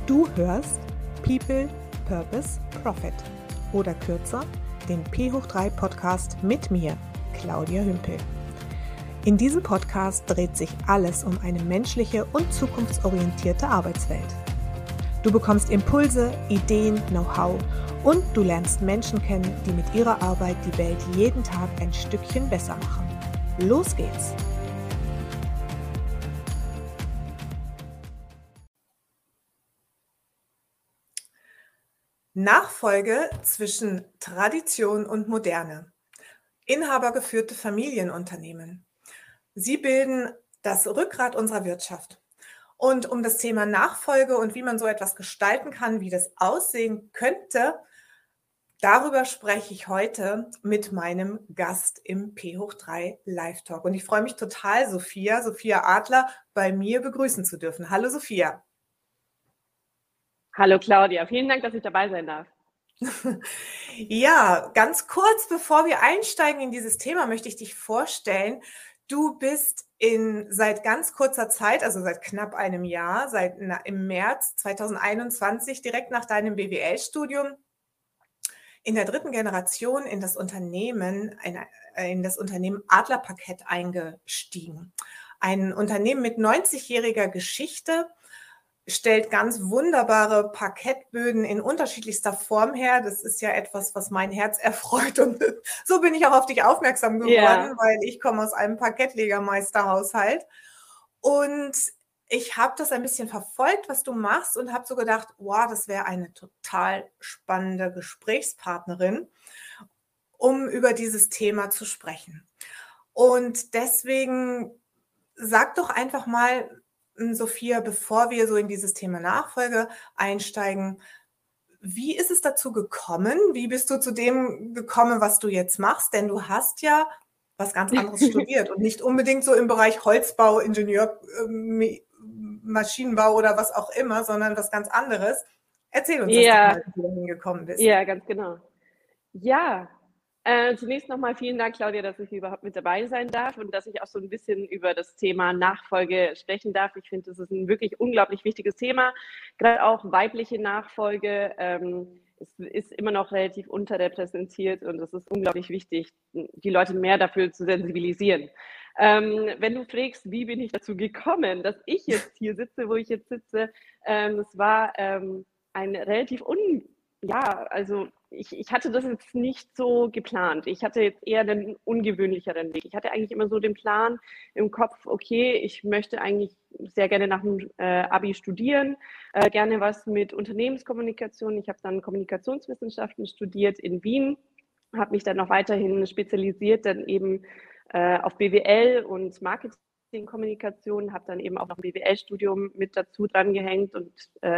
Du hörst People, Purpose, Profit oder kürzer den P3 Podcast mit mir, Claudia Hümpel. In diesem Podcast dreht sich alles um eine menschliche und zukunftsorientierte Arbeitswelt. Du bekommst Impulse, Ideen, Know-how und du lernst Menschen kennen, die mit ihrer Arbeit die Welt jeden Tag ein Stückchen besser machen. Los geht's! Nachfolge zwischen Tradition und Moderne. Inhabergeführte Familienunternehmen. Sie bilden das Rückgrat unserer Wirtschaft. Und um das Thema Nachfolge und wie man so etwas gestalten kann, wie das aussehen könnte, darüber spreche ich heute mit meinem Gast im P3 Live Talk. Und ich freue mich total, Sophia Adler, bei mir begrüßen zu dürfen. Hallo Sophia. Hallo Claudia, vielen Dank, dass ich dabei sein darf. Ja, ganz kurz, bevor wir einsteigen in dieses Thema, möchte ich dich vorstellen. Du bist seit ganz kurzer Zeit, also seit knapp einem Jahr, im März 2021, direkt nach deinem BWL-Studium, in der dritten Generation in das Unternehmen Adler Parkett eingestiegen. Ein Unternehmen mit 90-jähriger Geschichte, stellt ganz wunderbare Parkettböden in unterschiedlichster Form her. Das ist ja etwas, was mein Herz erfreut. Und so bin ich auch auf dich aufmerksam geworden, weil ich komme aus einem Parkettlegermeisterhaushalt. Und ich habe das ein bisschen verfolgt, was du machst, und habe so gedacht, wow, das wäre eine total spannende Gesprächspartnerin, um über dieses Thema zu sprechen. Und deswegen sag doch einfach mal, Sophia, bevor wir so in dieses Thema Nachfolge einsteigen, wie ist es dazu gekommen? Wie bist du zu dem gekommen, was du jetzt machst? Denn du hast ja was ganz anderes studiert und nicht unbedingt so im Bereich Holzbau, Ingenieur, Maschinenbau oder was auch immer, sondern was ganz anderes. Erzähl uns das doch mal, wie du hingekommen bist. Ja, ganz genau. Ja, zunächst nochmal vielen Dank, Claudia, dass ich überhaupt mit dabei sein darf und dass ich auch so ein bisschen über das Thema Nachfolge sprechen darf. Ich finde, das ist ein wirklich unglaublich wichtiges Thema. Gerade auch weibliche Nachfolge ist immer noch relativ unterrepräsentiert und es ist unglaublich wichtig, die Leute mehr dafür zu sensibilisieren. Wenn du fragst, wie bin ich dazu gekommen, dass ich jetzt hier sitze, wo ich jetzt sitze, es war ein relativ also ich hatte das jetzt nicht so geplant. Ich hatte jetzt eher den ungewöhnlicheren Weg. Ich hatte eigentlich immer so den Plan im Kopf, okay, ich möchte eigentlich sehr gerne nach dem Abi studieren, gerne was mit Unternehmenskommunikation. Ich habe dann Kommunikationswissenschaften studiert in Wien, habe mich dann noch weiterhin spezialisiert, dann eben auf BWL und Marketingkommunikation, habe dann eben auch noch ein BWL-Studium mit dazu dran gehängt und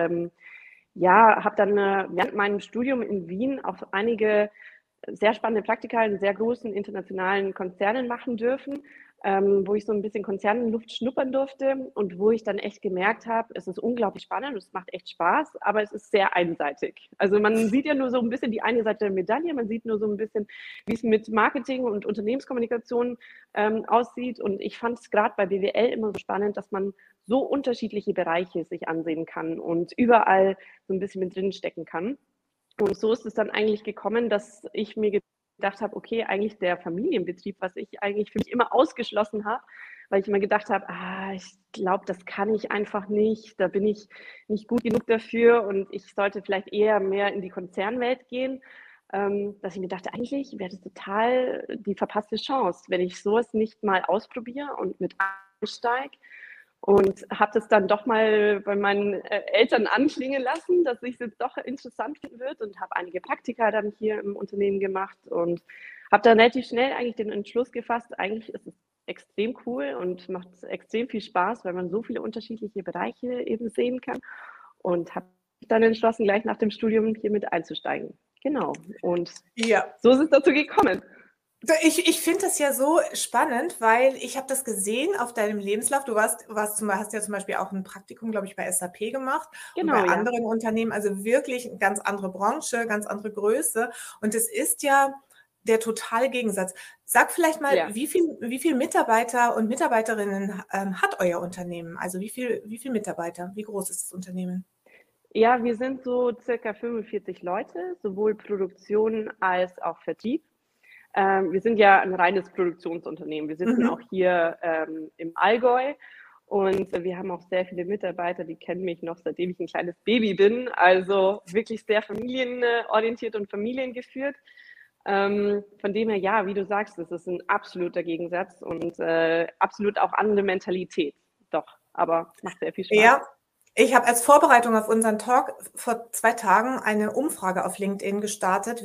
habe dann während meinem Studium in Wien auch einige sehr spannende Praktika in sehr großen internationalen Konzernen machen dürfen, wo ich so ein bisschen Konzernenluft schnuppern durfte und wo ich dann echt gemerkt habe, es ist unglaublich spannend, es macht echt Spaß, aber es ist sehr einseitig. Also man sieht ja nur so ein bisschen die eine Seite der Medaille, man sieht nur so ein bisschen, wie es mit Marketing und Unternehmenskommunikation aussieht, und ich fand es gerade bei BWL immer so spannend, dass man so unterschiedliche Bereiche sich ansehen kann und überall so ein bisschen mit drin stecken kann. Und so ist es dann eigentlich gekommen, dass ich mir gedacht habe, okay, eigentlich der Familienbetrieb, was ich eigentlich für mich immer ausgeschlossen habe, weil ich immer gedacht habe, ich glaube, das kann ich einfach nicht, da bin ich nicht gut genug dafür und ich sollte vielleicht eher mehr in die Konzernwelt gehen, dass ich mir dachte, eigentlich wäre das total die verpasste Chance, wenn ich sowas nicht mal ausprobiere und mit einsteige. Und habe das dann doch mal bei meinen Eltern anklingen lassen, dass ich es jetzt doch interessant finden wird, und habe einige Praktika dann hier im Unternehmen gemacht und habe dann relativ schnell eigentlich den Entschluss gefasst, eigentlich ist es extrem cool und macht extrem viel Spaß, weil man so viele unterschiedliche Bereiche eben sehen kann, und habe dann entschlossen, gleich nach dem Studium hier mit einzusteigen. Genau. Und so ist es dazu gekommen. Ich finde das ja so spannend, weil ich habe das gesehen auf deinem Lebenslauf. Du hast ja zum Beispiel auch ein Praktikum, glaube ich, bei SAP gemacht, genau, und bei anderen Unternehmen, also wirklich eine ganz andere Branche, ganz andere Größe. Und es ist ja der totale Gegensatz. Sag vielleicht mal, wie viel Mitarbeiter und Mitarbeiterinnen hat euer Unternehmen? Also wie viel Mitarbeiter? Wie groß ist das Unternehmen? Ja, wir sind so circa 45 Leute, sowohl Produktion als auch Vertrieb. Wir sind ja ein reines Produktionsunternehmen. Wir sitzen auch Mhm. hier im Allgäu und wir haben auch sehr viele Mitarbeiter, die kennen mich noch, seitdem ich ein kleines Baby bin. Also wirklich sehr familienorientiert und familiengeführt. Von dem her, ja, wie du sagst, es ist ein absoluter Gegensatz und absolut auch andere Mentalität. Doch, aber macht sehr viel Spaß. Ja, ich habe als Vorbereitung auf unseren Talk vor 2 Tagen eine Umfrage auf LinkedIn gestartet,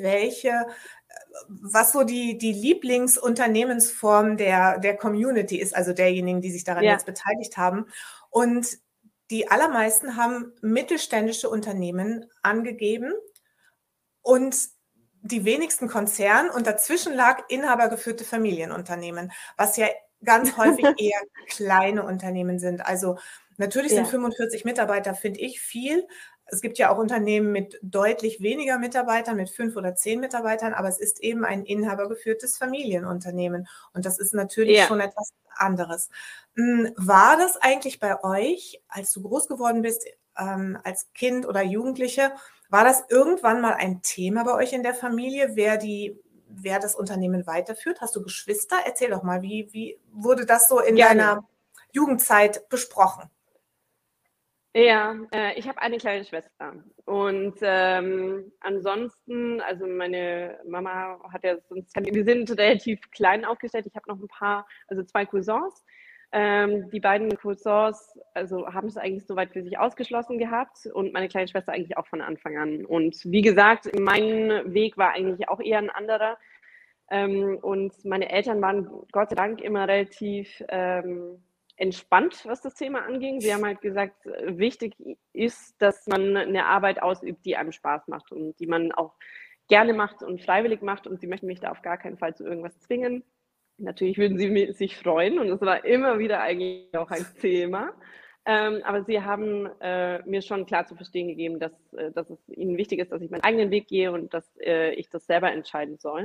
was so die Lieblingsunternehmensform der Community ist, also derjenigen, die sich daran Ja, jetzt beteiligt haben. Und die allermeisten haben mittelständische Unternehmen angegeben und die wenigsten Konzern und dazwischen lag inhabergeführte Familienunternehmen, was ja ganz häufig eher kleine Unternehmen sind. Also natürlich sind ja, 45 Mitarbeiter, finde ich, viel. Es gibt ja auch Unternehmen mit deutlich weniger Mitarbeitern, mit 5 oder 10 Mitarbeitern, aber es ist eben ein inhabergeführtes Familienunternehmen. Und das ist natürlich ja. schon etwas anderes. War das eigentlich bei euch, als du groß geworden bist, als Kind oder Jugendliche, war das irgendwann mal ein Thema bei euch in der Familie, wer das Unternehmen weiterführt? Hast du Geschwister? Erzähl doch mal, wie wurde das so in Gerne. deiner Jugendzeit besprochen? Ja, ich habe eine kleine Schwester und ansonsten, also meine Mama hat ja sonst, wir sind relativ klein aufgestellt. Ich habe noch ein paar, also zwei Cousins. Die beiden Cousins, also haben es eigentlich soweit für sich ausgeschlossen gehabt und meine kleine Schwester eigentlich auch von Anfang an. Und wie gesagt, mein Weg war eigentlich auch eher ein anderer. Und meine Eltern waren Gott sei Dank immer relativ entspannt, was das Thema anging. Sie haben halt gesagt, wichtig ist, dass man eine Arbeit ausübt, die einem Spaß macht und die man auch gerne macht und freiwillig macht. Und sie möchten mich da auf gar keinen Fall zu irgendwas zwingen. Natürlich würden sie sich freuen und es war immer wieder eigentlich auch ein Thema. Aber sie haben mir schon klar zu verstehen gegeben, dass es ihnen wichtig ist, dass ich meinen eigenen Weg gehe und dass ich das selber entscheiden soll.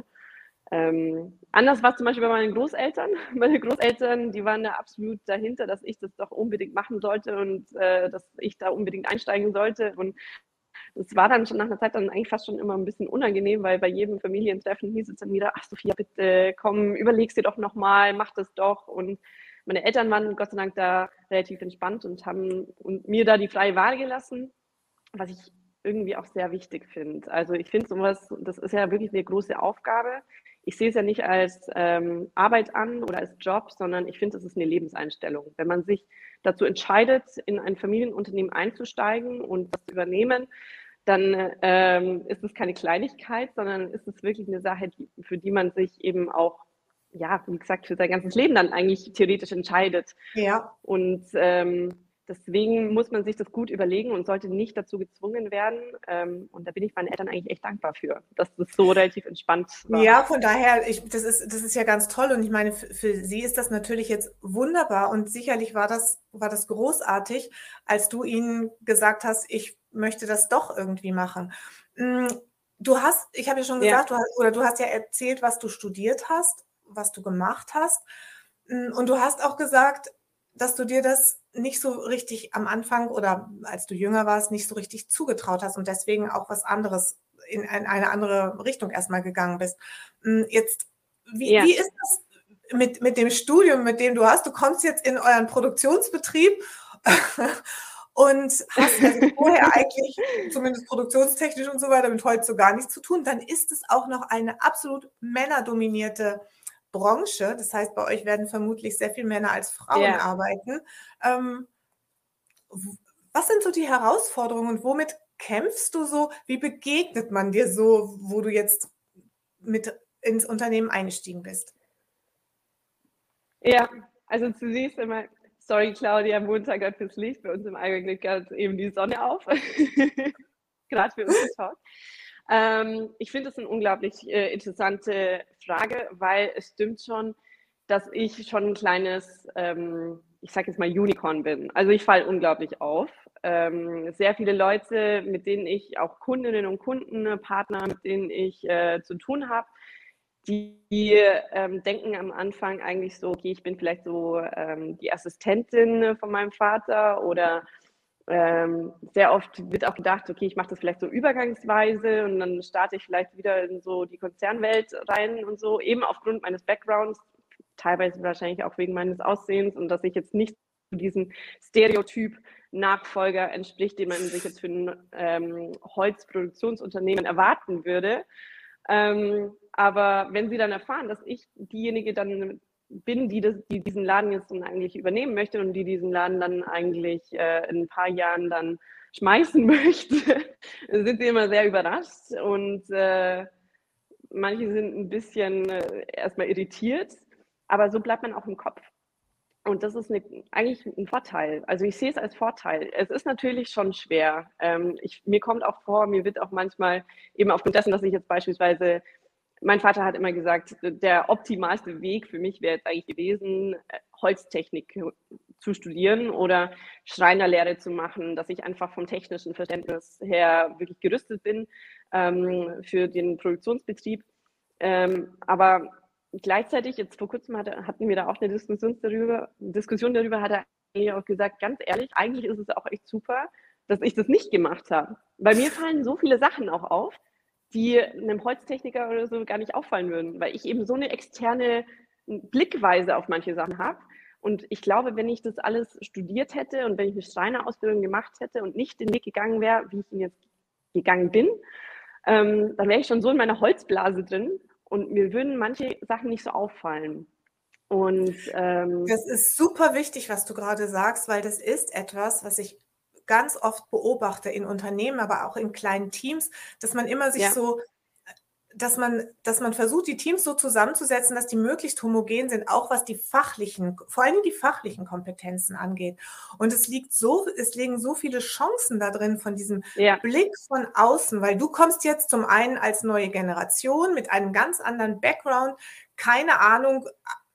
Anders war es zum Beispiel bei meinen Großeltern. Meine Großeltern, die waren da absolut dahinter, dass ich das doch unbedingt machen sollte und dass ich da unbedingt einsteigen sollte. Und es war dann schon nach einer Zeit dann eigentlich fast schon immer ein bisschen unangenehm, weil bei jedem Familientreffen hieß es dann wieder, ach Sophia, bitte komm, überleg's dir doch nochmal, mach das doch. Und meine Eltern waren Gott sei Dank da relativ entspannt und haben mir da die freie Wahl gelassen, was ich irgendwie auch sehr wichtig finde. Also ich finde sowas, das ist ja wirklich eine große Aufgabe. Ich sehe es ja nicht als Arbeit an oder als Job, sondern ich finde, es ist eine Lebenseinstellung. Wenn man sich dazu entscheidet, in ein Familienunternehmen einzusteigen und das zu übernehmen, dann ist es keine Kleinigkeit, sondern ist es wirklich eine Sache, für die man sich eben auch, ja, wie gesagt, für sein ganzes Leben dann eigentlich theoretisch entscheidet. Ja, Und deswegen muss man sich das gut überlegen und sollte nicht dazu gezwungen werden. Und da bin ich meinen Eltern eigentlich echt dankbar für, dass das so relativ entspannt war. ja, von daher, das ist ja ganz toll und ich meine, für sie ist das natürlich jetzt wunderbar und sicherlich war das großartig, als du ihnen gesagt hast, ich möchte das doch irgendwie machen. Hm, ich habe ja schon Ja, gesagt, du hast ja erzählt, was du studiert hast, was du gemacht hast. Und du hast auch gesagt, dass du dir das nicht so richtig am Anfang oder als du jünger warst, nicht so richtig zugetraut hast und deswegen auch was anderes in eine andere Richtung erstmal gegangen bist. Jetzt, ja, wie ist das mit dem Studium, mit dem du hast? Du kommst jetzt in euren Produktionsbetrieb und hast also vorher eigentlich zumindest produktionstechnisch und so weiter mit Holz so gar nichts zu tun. Dann ist es auch noch eine absolut männerdominierte Branche. Das heißt, bei euch werden vermutlich sehr viel Männer als Frauen ja. arbeiten. Ähm, Was sind so die Herausforderungen und womit kämpfst du so? Wie begegnet man dir so, wo du jetzt mit ins Unternehmen eingestiegen bist? Ja, also zunächst einmal, sorry Claudia, Montag hat fürs Licht, bei uns im Allgäu geht gerade eben die Sonne auf, gerade für unseren Talk. Ich finde das eine unglaublich interessante Frage, weil es stimmt schon, dass ich schon ein kleines, ich sage jetzt mal Unicorn bin. Also ich falle unglaublich auf. Sehr viele Leute, mit denen ich auch Kundinnen und Kunden, Partner, mit denen ich zu tun habe, die denken am Anfang eigentlich so, okay, ich bin vielleicht so die Assistentin von meinem Vater oder Sehr oft wird auch gedacht, okay, ich mache das vielleicht so übergangsweise und dann starte ich vielleicht wieder in so die Konzernwelt rein und so, eben aufgrund meines Backgrounds, teilweise wahrscheinlich auch wegen meines Aussehens und dass ich jetzt nicht zu diesem Stereotyp Nachfolger entspricht, den man sich jetzt für ein Holzproduktionsunternehmen erwarten würde. Aber wenn sie dann erfahren, dass ich diejenige dann bin, die diesen Laden jetzt dann eigentlich übernehmen möchte und die diesen Laden dann eigentlich in ein paar Jahren dann schmeißen möchte, sind sie immer sehr überrascht und manche sind ein bisschen erstmal irritiert, aber so bleibt man auch im Kopf. Und das ist eigentlich ein Vorteil. Also ich sehe es als Vorteil. Es ist natürlich schon schwer. Mir kommt auch vor, mir wird auch manchmal eben aufgrund dessen, dass ich jetzt beispielsweise, mein Vater hat immer gesagt, der optimalste Weg für mich wäre jetzt eigentlich gewesen, Holztechnik zu studieren oder Schreinerlehre zu machen, dass ich einfach vom technischen Verständnis her wirklich gerüstet bin für den Produktionsbetrieb. Aber gleichzeitig, jetzt vor kurzem hatten wir da auch eine Diskussion darüber, hat er eigentlich auch gesagt, ganz ehrlich, eigentlich ist es auch echt super, dass ich das nicht gemacht habe. Bei mir fallen so viele Sachen auch auf, die einem Holztechniker oder so gar nicht auffallen würden, weil ich eben so eine externe Blickweise auf manche Sachen habe. Und ich glaube, wenn ich das alles studiert hätte und wenn ich eine Schreinerausbildung gemacht hätte und nicht den Weg gegangen wäre, wie ich ihn jetzt gegangen bin, dann wäre ich schon so in meiner Holzblase drin und mir würden manche Sachen nicht so auffallen. Und das ist super wichtig, was du gerade sagst, weil das ist etwas, was ich ganz oft beobachte in Unternehmen, aber auch in kleinen Teams, dass man immer sich so, dass man versucht, die Teams so zusammenzusetzen, dass die möglichst homogen sind, auch was die fachlichen, vor allem die fachlichen Kompetenzen angeht. Und es liegen so viele Chancen da drin von diesem Blick von außen, weil du kommst jetzt zum einen als neue Generation mit einem ganz anderen Background, keine Ahnung,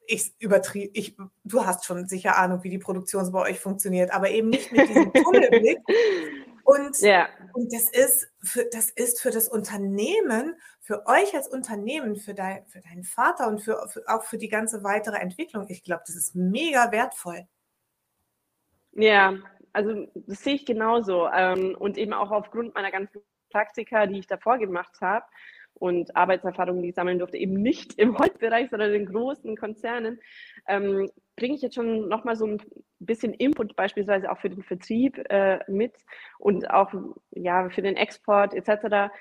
du hast schon sicher Ahnung, wie die Produktion bei euch funktioniert, aber eben nicht mit diesem Tunnelblick. Und das ist für das Unternehmen, für euch als Unternehmen, für deinen Vater und auch für die ganze weitere Entwicklung, ich glaube, das ist mega wertvoll. Ja, also das sehe ich genauso. Und eben auch aufgrund meiner ganzen Praktika, die ich davor gemacht habe und Arbeitserfahrungen, die ich sammeln durfte, eben nicht im Holzbereich, sondern in großen Konzernen, bringe ich jetzt schon nochmal so ein bisschen Input beispielsweise auch für den Vertrieb mit und auch für den Export etc.,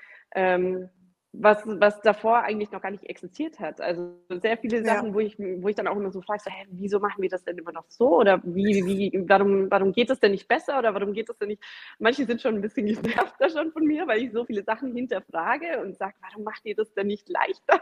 was davor eigentlich noch gar nicht existiert hat. Also sehr viele Sachen, wo ich dann auch immer so frage, so, wieso machen wir das denn immer noch so? Oder warum geht es denn nicht besser? Oder warum geht es denn nicht? Manche sind schon ein bisschen genervt da schon von mir, weil ich so viele Sachen hinterfrage und sage, warum macht ihr das denn nicht leichter?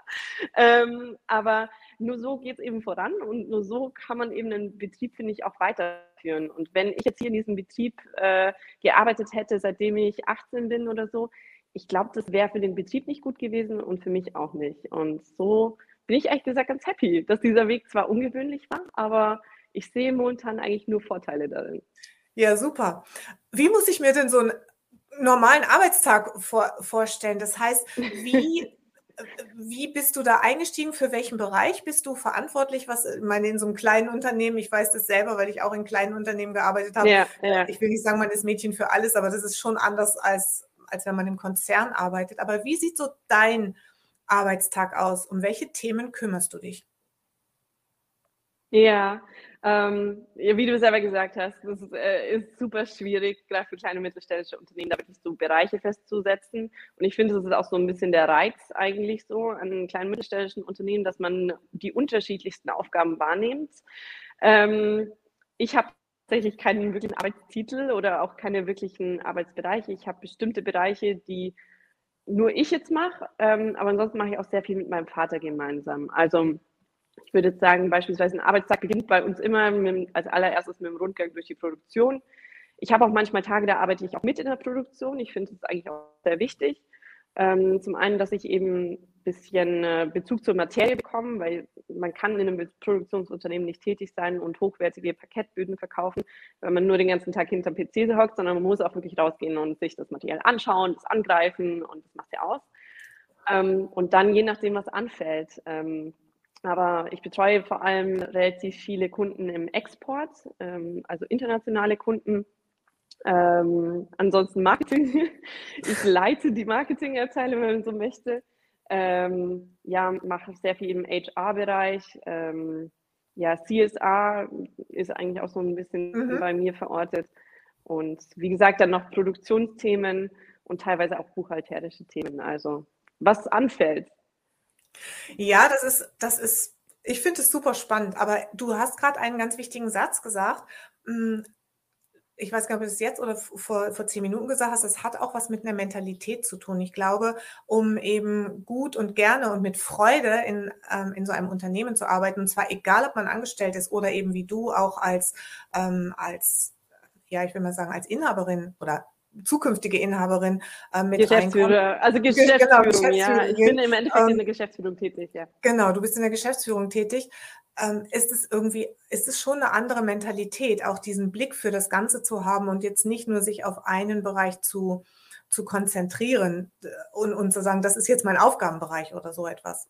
Aber nur so geht es eben voran und nur so kann man eben einen Betrieb, finde ich, auch weiterführen. Und wenn ich jetzt hier in diesem Betrieb gearbeitet hätte, seitdem ich 18 bin oder so, ich glaube, das wäre für den Betrieb nicht gut gewesen und für mich auch nicht. Und so bin ich ehrlich gesagt ganz happy, dass dieser Weg zwar ungewöhnlich war, aber ich sehe momentan eigentlich nur Vorteile darin. Ja, super. Wie muss ich mir denn so einen normalen Arbeitstag vorstellen? Das heißt, wie bist du da eingestiegen? Für welchen Bereich bist du verantwortlich? Ich meine, in so einem kleinen Unternehmen, ich weiß das selber, weil ich auch in kleinen Unternehmen gearbeitet habe. Ich will nicht sagen, man ist Mädchen für alles, aber das ist schon anders als wenn man im Konzern arbeitet. Aber wie sieht so dein Arbeitstag aus? Um welche Themen kümmerst du dich? Ja, wie du selber gesagt hast, das ist super schwierig, gerade für kleine und mittelständische Unternehmen, da wirklich so Bereiche festzusetzen. Und ich finde, das ist auch so ein bisschen der Reiz eigentlich so an kleinen und mittelständischen Unternehmen, dass man die unterschiedlichsten Aufgaben wahrnimmt. Ich habe tatsächlich keinen wirklichen Arbeitstitel oder auch keine wirklichen Arbeitsbereiche. Ich habe bestimmte Bereiche, die nur ich jetzt mache, aber ansonsten mache ich auch sehr viel mit meinem Vater gemeinsam. Also ich würde jetzt sagen, beispielsweise ein Arbeitstag beginnt bei uns immer als allererstes mit dem Rundgang durch die Produktion. Ich habe auch manchmal Tage, da arbeite ich auch mit in der Produktion. Ich finde das eigentlich auch sehr wichtig. Zum einen, dass ich eben ein bisschen Bezug zur Materie bekomme, weil man kann in einem Produktionsunternehmen nicht tätig sein und hochwertige Parkettböden verkaufen, wenn man nur den ganzen Tag hinterm PC hockt, sondern man muss auch wirklich rausgehen und sich das Material anschauen, das angreifen und das macht ja aus. Und dann je nachdem, was anfällt. Aber ich betreue vor allem relativ viele Kunden im Export, also internationale Kunden. Ansonsten Marketing. Ich leite die Marketingabteilung, wenn man so möchte. Ja, mache sehr viel im HR-Bereich. Ja, CSR ist eigentlich auch so ein bisschen Mhm. bei mir verortet. Und wie gesagt, dann noch Produktionsthemen und teilweise auch buchhalterische Themen. Also was anfällt. Ja, ich finde es super spannend, aber du hast gerade einen ganz wichtigen Satz gesagt. Hm, Ich weiß gar nicht, ob du es jetzt oder vor 10 Minuten gesagt hast, das hat auch was mit einer Mentalität zu tun. Ich glaube, um eben gut und gerne und mit Freude in so einem Unternehmen zu arbeiten, und zwar egal, ob man angestellt ist oder eben wie du auch als ja, ich will mal sagen, als Inhaberin oder zukünftige Inhaberin mit reinkommt. Geschäftsführer, also Genau, Geschäftsführung, ja. Ich bin Geschäftsführerin. im Endeffekt in der Geschäftsführung tätig, ja. Genau, du bist in der Geschäftsführung tätig. Ist es schon eine andere Mentalität, auch diesen Blick für das Ganze zu haben und jetzt nicht nur sich auf einen Bereich zu konzentrieren und zu sagen, das ist jetzt mein Aufgabenbereich oder so etwas.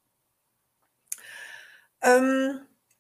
Ähm,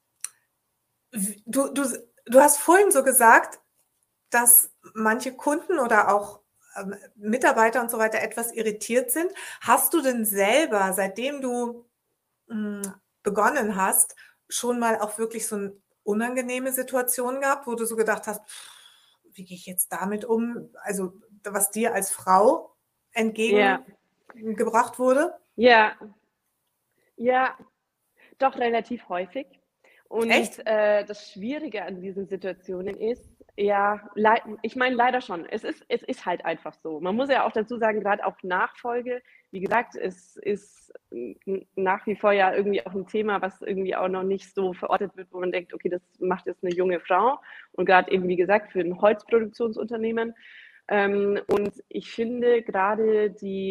du, du, du hast vorhin so gesagt, dass manche Kunden oder auch Mitarbeiter und so weiter etwas irritiert sind. Hast du denn selber, seitdem du begonnen hast, schon mal auch wirklich so eine unangenehme Situation gehabt, wo du so gedacht hast, wie gehe ich jetzt damit um? Also was dir als Frau Ja, entgegengebracht wurde? ja, ja, doch relativ häufig. Und Echt? das Schwierige an diesen Situationen ist, ja, ich meine leider schon, es ist halt einfach so. Man muss ja auch dazu sagen, gerade auch Nachfolge, wie gesagt, es ist nach wie vor ja irgendwie auch ein Thema, was irgendwie auch noch nicht so verortet wird, wo man denkt, okay, das macht jetzt eine junge Frau und gerade eben, wie gesagt, für ein Holzproduktionsunternehmen. Und ich finde gerade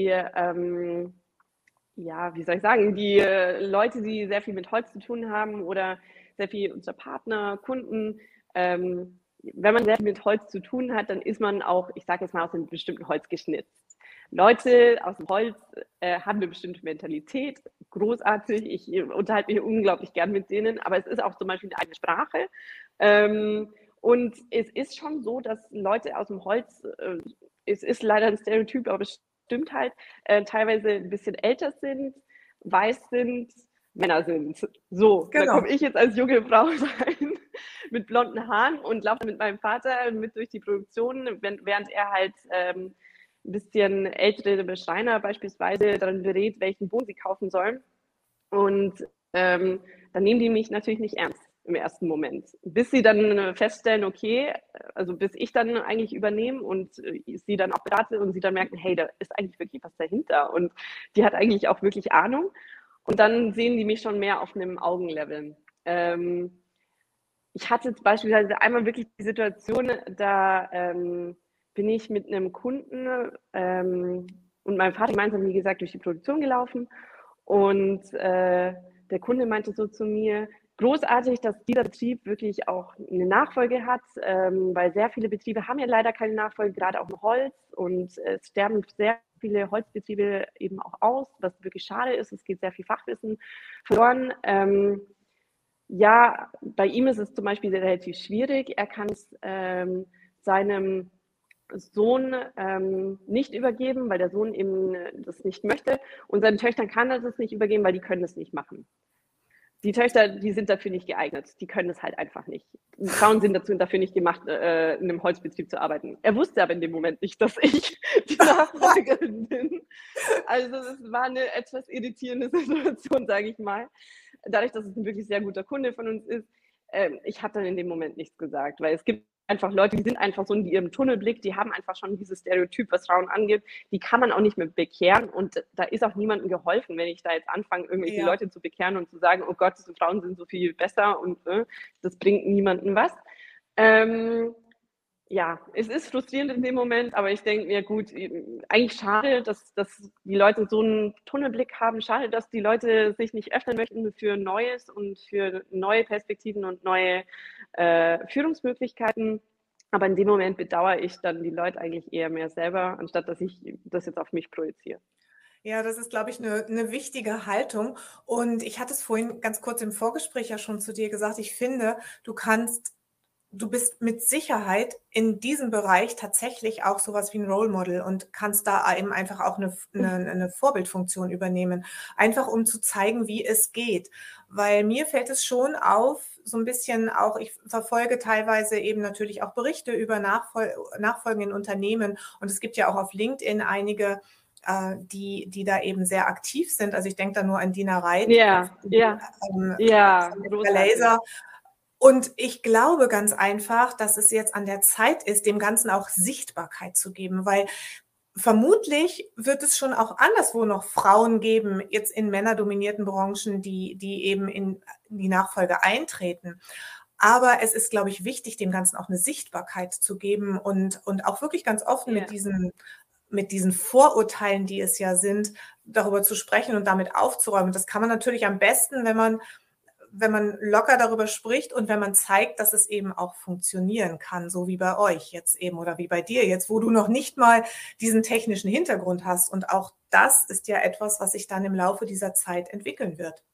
ja, wie soll ich sagen, die Leute, die sehr viel mit Holz zu tun haben oder sehr viel unser Partner, Kunden, wenn man sehr viel mit Holz zu tun hat, dann ist man auch, ich sage jetzt mal, aus einem bestimmten Holz geschnitzt. Leute aus dem Holz haben eine bestimmte Mentalität, großartig. Ich unterhalte mich unglaublich gern mit denen, aber es ist auch zum Beispiel eine Sprache. Und es ist schon so, dass Leute aus dem Holz, es ist leider ein Stereotyp, aber es stimmt halt, teilweise ein bisschen älter sind, weiß sind, Männer sind. So, da komme Genau. ich jetzt als junge Frau rein mit blonden Haaren und laufe mit meinem Vater mit durch die Produktion, während er halt ein bisschen ältere Schreiner beispielsweise daran berät, welchen Boden sie kaufen sollen. Und dann nehmen die mich natürlich nicht ernst im ersten Moment. Bis sie dann feststellen, okay, also bis ich dann eigentlich übernehme und sie dann auch berate und sie dann merken, hey, da ist eigentlich wirklich was dahinter und die hat eigentlich auch wirklich Ahnung. Und dann sehen die mich schon mehr auf einem Augenlevel. Ich hatte jetzt beispielsweise einmal wirklich die Situation, da bin ich mit einem Kunden und meinem Vater gemeinsam, wie gesagt, durch die Produktion gelaufen und der Kunde meinte so zu mir, großartig, dass dieser Betrieb wirklich auch eine Nachfolge hat, weil sehr viele Betriebe haben ja leider keine Nachfolge, gerade auch im Holz und es sterben sehr viele Holzbetriebe eben auch aus, was wirklich schade ist. Es geht sehr viel Fachwissen verloren. Ja, bei ihm ist es zum Beispiel relativ schwierig. Er kann es seinem Sohn nicht übergeben, weil der Sohn eben das nicht möchte. Und seinen Töchtern kann er das nicht übergeben, weil die können das nicht machen. Die Töchter, die sind dafür nicht geeignet. Die können es halt einfach nicht. Frauen sind dafür nicht gemacht, in einem Holzbetrieb zu arbeiten. Er wusste aber in dem Moment nicht, dass ich die Nachfolgerin bin. Also es war eine etwas irritierende Situation, sage ich mal. Dadurch, dass es ein wirklich sehr guter Kunde von uns ist, ich habe dann in dem Moment nichts gesagt, weil es gibt einfach Leute, die sind einfach so in ihrem Tunnelblick, die haben einfach schon dieses Stereotyp, was Frauen angeht, die kann man auch nicht mehr bekehren und da ist auch niemandem geholfen, wenn ich da jetzt anfange, irgendwelche Ja. Leute zu bekehren und zu sagen, oh Gott, diese Frauen sind so viel besser und das bringt niemandem was. Ja, es ist frustrierend in dem Moment, aber ich denke mir, gut, eigentlich schade, dass die Leute so einen Tunnelblick haben. Schade, dass die Leute sich nicht öffnen möchten für Neues und für neue Perspektiven und neue Führungsmöglichkeiten. Aber in dem Moment bedauere ich dann die Leute eigentlich eher mehr selber, anstatt dass ich das jetzt auf mich projiziere. Ja, das ist, glaube ich, eine wichtige Haltung. Und ich hatte es vorhin ganz kurz im Vorgespräch ja schon zu dir gesagt. Ich finde, du kannst du bist mit Sicherheit in diesem Bereich tatsächlich auch sowas wie ein Role Model und kannst da eben einfach auch eine Vorbildfunktion übernehmen, einfach um zu zeigen, wie es geht. Weil mir fällt es schon auf, so ein bisschen auch, ich verfolge teilweise eben natürlich auch Berichte über Nachfolgen in Unternehmen und es gibt ja auch auf LinkedIn einige, die da eben sehr aktiv sind. Also ich denke da nur an Dina Reit, Ja, von Edgar großartig. Laser. Und ich glaube ganz einfach, dass es jetzt an der Zeit ist, dem Ganzen auch Sichtbarkeit zu geben, weil vermutlich wird es schon auch anderswo noch Frauen geben, jetzt in männerdominierten Branchen, die eben in die Nachfolge eintreten. Aber es ist, glaube ich, wichtig, dem Ganzen auch eine Sichtbarkeit zu geben und auch wirklich ganz offen mit diesen Vorurteilen, die es ja sind, darüber zu sprechen und damit aufzuräumen. Das kann man natürlich am besten, wenn man locker darüber spricht und wenn man zeigt, dass es eben auch funktionieren kann, so wie bei euch jetzt eben oder wie bei dir jetzt, wo du noch nicht mal diesen technischen Hintergrund hast. Und auch das ist ja etwas, was sich dann im Laufe dieser Zeit entwickeln wird.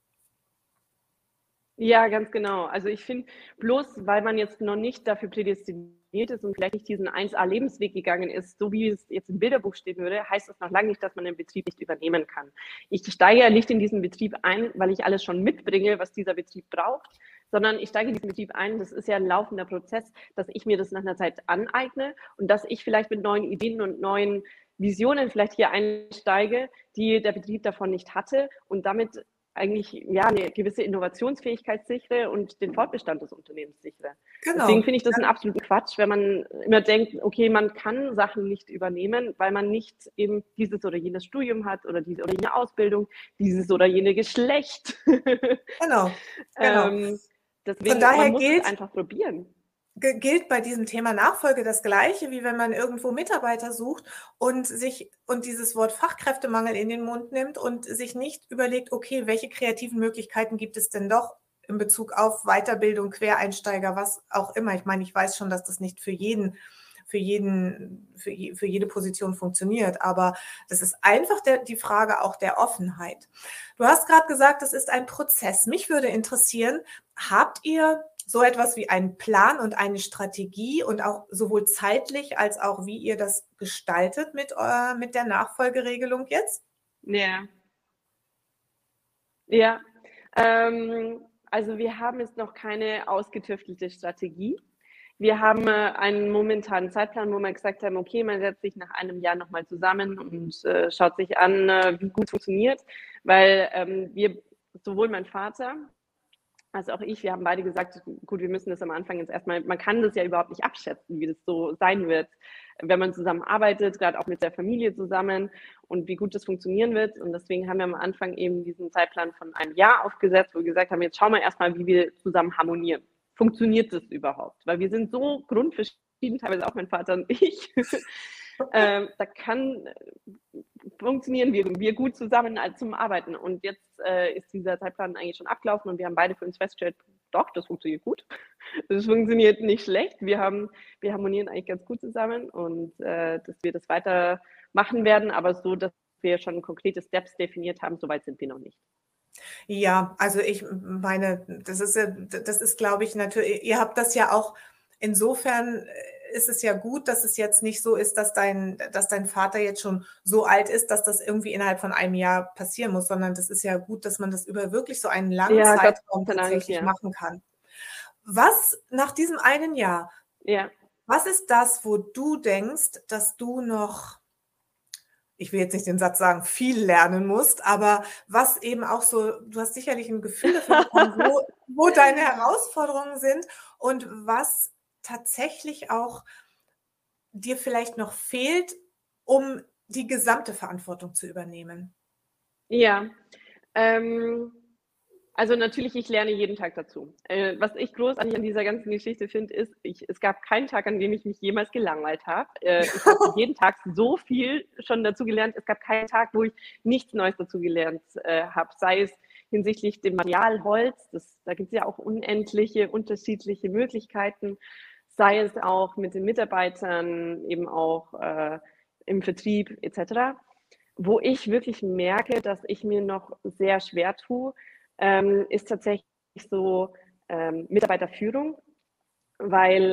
Ja, ganz genau. Also ich finde, bloß weil man jetzt noch nicht dafür prädestiniert ist und vielleicht nicht diesen 1A-Lebensweg gegangen ist, so wie es jetzt im Bilderbuch stehen würde, heißt das noch lange nicht, dass man den Betrieb nicht übernehmen kann. Ich steige ja nicht in diesen Betrieb ein, weil ich alles schon mitbringe, was dieser Betrieb braucht, sondern ich steige in diesen Betrieb ein, das ist ja ein laufender Prozess, dass ich mir das nach einer Zeit aneigne und dass ich vielleicht mit neuen Ideen und neuen Visionen vielleicht hier einsteige, die der Betrieb davon nicht hatte und damit eigentlich eine gewisse Innovationsfähigkeit sichere und den Fortbestand des Unternehmens sichere. Deswegen Genau. finde ich das einen absoluten Quatsch, wenn man immer denkt, okay, man kann Sachen nicht übernehmen, weil man nicht eben dieses oder jenes Studium hat oder diese oder jene Ausbildung, dieses oder jene Geschlecht. Genau. Genau. Von Deswegen, man daher muss es einfach probieren. gilt bei diesem Thema Nachfolge das Gleiche, wie wenn man irgendwo Mitarbeiter sucht und dieses Wort Fachkräftemangel in den Mund nimmt und sich nicht überlegt, okay, welche kreativen Möglichkeiten gibt es denn doch in Bezug auf Weiterbildung, Quereinsteiger, was auch immer. Ich meine, ich weiß schon, dass das nicht für jede Position funktioniert, aber das ist einfach die Frage auch der Offenheit. Du hast gerade gesagt, das ist ein Prozess. Mich würde interessieren, habt ihr so etwas wie einen Plan und eine Strategie und auch sowohl zeitlich als auch wie ihr das gestaltet mit der Nachfolgeregelung jetzt? Ja. Ja. Also wir haben jetzt noch keine ausgetüftelte Strategie. Wir haben einen momentanen Zeitplan, wo wir gesagt haben, okay, man setzt sich nach einem Jahr nochmal zusammen und schaut sich an, wie gut funktioniert, weil sowohl mein Vater als auch ich, wir haben beide gesagt, gut, wir müssen das am Anfang jetzt erstmal, man kann das ja überhaupt nicht abschätzen, wie das so sein wird, wenn man zusammen arbeitet, gerade auch mit der Familie zusammen und wie gut das funktionieren wird. Und deswegen haben wir am Anfang eben diesen Zeitplan von einem Jahr aufgesetzt, wo wir gesagt haben, jetzt schauen wir erstmal, wie wir zusammen harmonieren. Funktioniert das überhaupt? Weil wir sind so grundverschieden, teilweise auch mein Vater und ich. Da funktionieren wir gut zusammen zum Arbeiten. Und jetzt ist dieser Zeitplan eigentlich schon abgelaufen und wir haben beide für uns festgestellt, doch, das funktioniert gut. Das funktioniert nicht schlecht. Wir harmonieren eigentlich ganz gut zusammen und dass wir das weiter machen werden, aber so, dass wir schon konkrete Steps definiert haben, soweit sind wir noch nicht. Ja, also ich meine, das ist, glaube ich, natürlich, ihr habt das ja auch, insofern ist es ja gut, dass es jetzt nicht so ist, dass dein Vater jetzt schon so alt ist, dass das irgendwie innerhalb von einem Jahr passieren muss, sondern das ist ja gut, dass man das über wirklich so einen langen Zeitraum tatsächlich machen kann. Was nach diesem einen Jahr, was ist das, wo du denkst, dass du noch, ich will jetzt nicht den Satz sagen, viel lernen musst, aber was eben auch so, du hast sicherlich ein Gefühl dafür bekommen, wo deine Herausforderungen sind und was tatsächlich auch dir vielleicht noch fehlt, um die gesamte Verantwortung zu übernehmen. Ja, also natürlich, ich lerne jeden Tag dazu. Was ich großartig an dieser ganzen Geschichte finde, ist, es gab keinen Tag, an dem ich mich jemals gelangweilt habe. Ich habe jeden Tag so viel schon dazu gelernt. Es gab keinen Tag, wo ich nichts Neues dazu gelernt habe. Sei es hinsichtlich dem Material Holz, da gibt es ja auch unendliche, unterschiedliche Möglichkeiten. Sei es auch mit den Mitarbeitern, eben auch im Vertrieb etc. Wo ich wirklich merke, dass ich mir noch sehr schwer tue, ist tatsächlich so Mitarbeiterführung. weil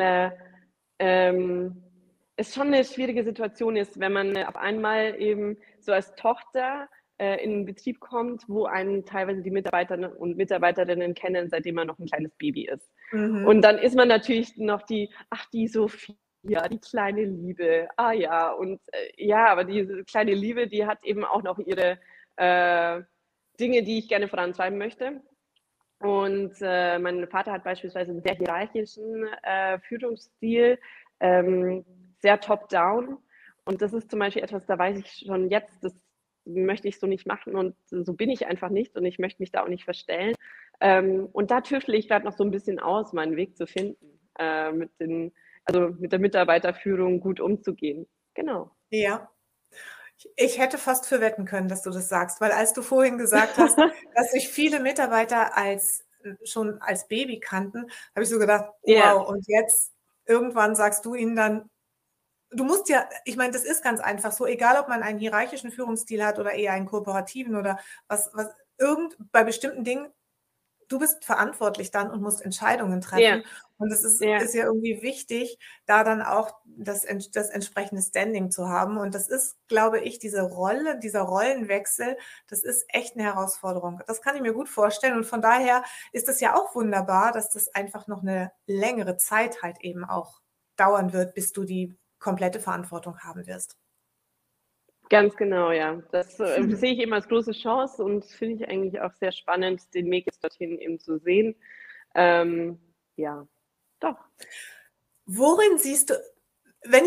es schon eine schwierige Situation ist, wenn man auf einmal eben so als Tochter in einen Betrieb kommt, wo einen teilweise die Mitarbeiter und Mitarbeiterinnen kennen, seitdem man noch ein kleines Baby ist. Und dann ist man natürlich noch die Sophia, die kleine Liebe. Ah ja, und ja, aber diese kleine Liebe, die hat eben auch noch ihre Dinge, die ich gerne vorantreiben möchte. Und mein Vater hat beispielsweise einen sehr hierarchischen Führungsstil, sehr top-down. Und das ist zum Beispiel etwas, da weiß ich schon jetzt, das möchte ich so nicht machen und so bin ich einfach nicht und ich möchte mich da auch nicht verstellen. Und da tüftle ich gerade noch so ein bisschen aus, meinen Weg zu finden, mit der Mitarbeiterführung gut umzugehen. Genau. Ja. Ich hätte fast für wetten können, dass du das sagst, weil als du vorhin gesagt hast, dass sich viele Mitarbeiter schon als Baby kannten, habe ich so gedacht, wow, Ja. und jetzt irgendwann sagst du ihnen dann, du musst ja, ich meine, das ist ganz einfach so, egal ob man einen hierarchischen Führungsstil hat oder eher einen kooperativen oder bei bestimmten Dingen, du bist verantwortlich dann und musst Entscheidungen treffen. Ja. Und es ist Ja. ja irgendwie wichtig, da dann auch das entsprechende Standing zu haben. Und das ist, glaube ich, dieser Rollenwechsel, das ist echt eine Herausforderung. Das kann ich mir gut vorstellen. Und von daher ist es ja auch wunderbar, dass das einfach noch eine längere Zeit halt eben auch dauern wird, bis du die komplette Verantwortung haben wirst. Ganz genau, ja. Das sehe ich eben als große Chance und finde ich eigentlich auch sehr spannend, den Weg jetzt dorthin eben zu sehen. Ja, doch. Worin siehst du, wenn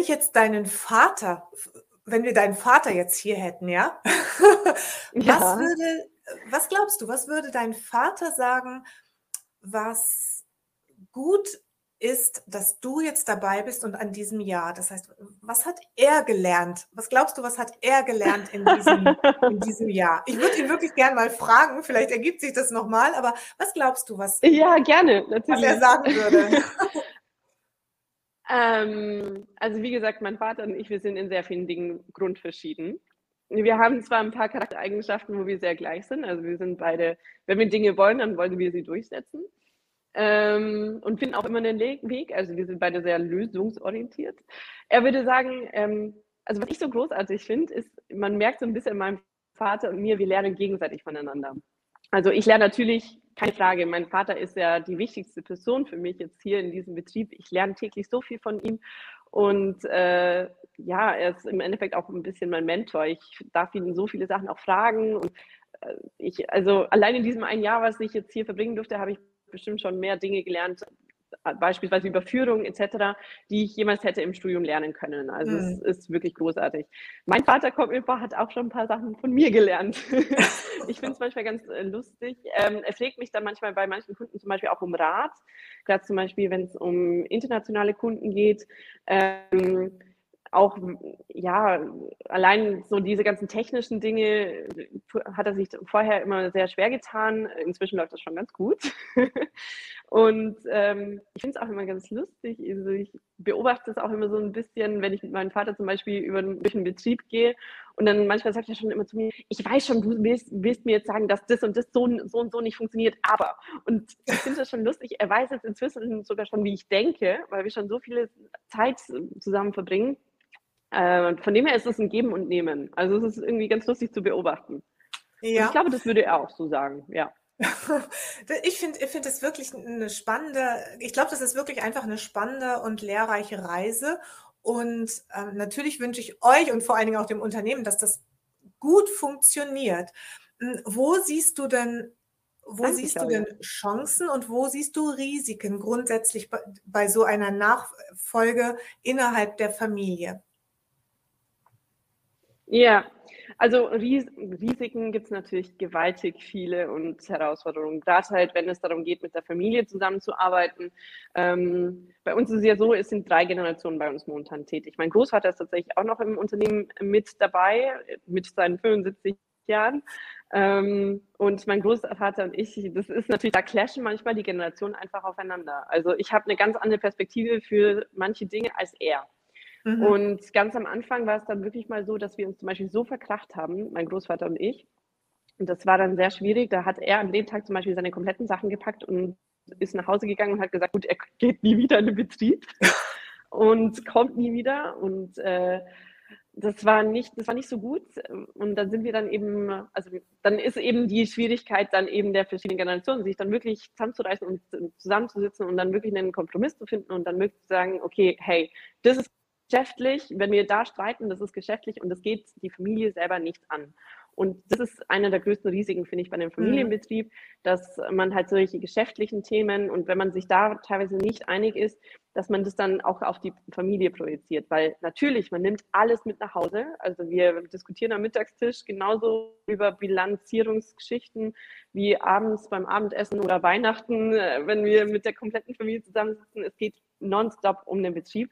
wir deinen Vater jetzt hier hätten, ja? Ja. Was glaubst du, was würde dein Vater sagen, was gut ist, dass du jetzt dabei bist und an diesem Jahr? Das heißt, was hat er gelernt? Was glaubst du, was hat er gelernt in diesem Jahr? Ich würde ihn wirklich gerne mal fragen, vielleicht ergibt sich das nochmal, aber was glaubst du, Ja, gerne, was natürlich. er sagen würde? Also wie gesagt, mein Vater und ich, wir sind in sehr vielen Dingen grundverschieden. Wir haben zwar ein paar Charaktereigenschaften, wo wir sehr gleich sind. Also wir sind beide, wenn wir Dinge wollen, dann wollen wir sie durchsetzen. Und finden auch immer einen Weg. Also wir sind beide sehr lösungsorientiert. Er würde sagen, also was ich so großartig finde, ist, man merkt so ein bisschen in meinem Vater und mir, wir lernen gegenseitig voneinander. Also ich lerne natürlich, keine Frage, mein Vater ist ja die wichtigste Person für mich jetzt hier in diesem Betrieb. Ich lerne täglich so viel von ihm und ja, er ist im Endeffekt auch ein bisschen mein Mentor. Ich darf ihn so viele Sachen auch fragen und also allein in diesem einen Jahr, was ich jetzt hier verbringen durfte, habe ich bestimmt schon mehr Dinge gelernt, beispielsweise über Führung etc., die ich jemals hätte im Studium lernen können. Also es ist wirklich großartig. Mein Vater kommt mir vor, hat auch schon ein paar Sachen von mir gelernt. Ich finde es manchmal ganz lustig. Er fragt mich dann manchmal bei manchen Kunden zum Beispiel auch um Rat, gerade zum Beispiel, wenn es um internationale Kunden geht. Auch, ja, allein so diese ganzen technischen Dinge hat er sich vorher immer sehr schwer getan. Inzwischen läuft das schon ganz gut. Und ich finde es auch immer ganz lustig. Also ich beobachte es auch immer so ein bisschen, wenn ich mit meinem Vater zum Beispiel durch den Betrieb gehe und dann manchmal sagt er schon immer zu mir, ich weiß schon, du willst mir jetzt sagen, dass das und das so und so nicht funktioniert, aber. Und ich finde das schon lustig. Er weiß jetzt inzwischen sogar schon, wie ich denke, weil wir schon so viele Zeit zusammen verbringen. Von dem her ist es ein Geben und Nehmen. Also es ist irgendwie ganz lustig zu beobachten. Ja. Und ich glaube, das würde er auch so sagen, ja. Ich finde das wirklich ich glaube, das ist wirklich einfach eine spannende und lehrreiche Reise. Und natürlich wünsche ich euch und vor allen Dingen auch dem Unternehmen, dass das gut funktioniert. Wo siehst du denn Chancen und wo siehst du Risiken grundsätzlich bei so einer Nachfolge innerhalb der Familie? Ja, also Risiken gibt es natürlich gewaltig viele und Herausforderungen. Gerade halt, wenn es darum geht, mit der Familie zusammenzuarbeiten. Bei uns ist es ja so, es sind 3 Generationen bei uns momentan tätig. Mein Großvater ist tatsächlich auch noch im Unternehmen mit dabei, mit seinen 75 Jahren. Und mein Großvater und ich, das ist natürlich, da clashen manchmal die Generationen einfach aufeinander. Also ich habe eine ganz andere Perspektive für manche Dinge als er. Und ganz am Anfang war es dann wirklich mal so, dass wir uns zum Beispiel so verkracht haben, mein Großvater und ich. Und das war dann sehr schwierig. Da hat er an dem Tag zum Beispiel seine kompletten Sachen gepackt und ist nach Hause gegangen und hat gesagt, gut, er geht nie wieder in den Betrieb und kommt nie wieder. Und das war nicht so gut. Und dann sind wir dann eben, also dann ist eben die Schwierigkeit dann eben der verschiedenen Generationen, sich dann wirklich zusammenzureißen und zusammenzusitzen und dann wirklich einen Kompromiss zu finden und dann wirklich zu sagen, okay, hey, das ist geschäftlich, wenn wir da streiten, das ist geschäftlich und das geht die Familie selber nichts an. Und das ist einer der größten Risiken, finde ich, bei einem Familienbetrieb, dass man halt solche geschäftlichen Themen und wenn man sich da teilweise nicht einig ist, dass man das dann auch auf die Familie projiziert. Weil natürlich, man nimmt alles mit nach Hause. Also wir diskutieren am Mittagstisch genauso über Bilanzierungsgeschichten wie abends beim Abendessen oder Weihnachten, wenn wir mit der kompletten Familie zusammensitzen. Es geht nonstop um den Betrieb.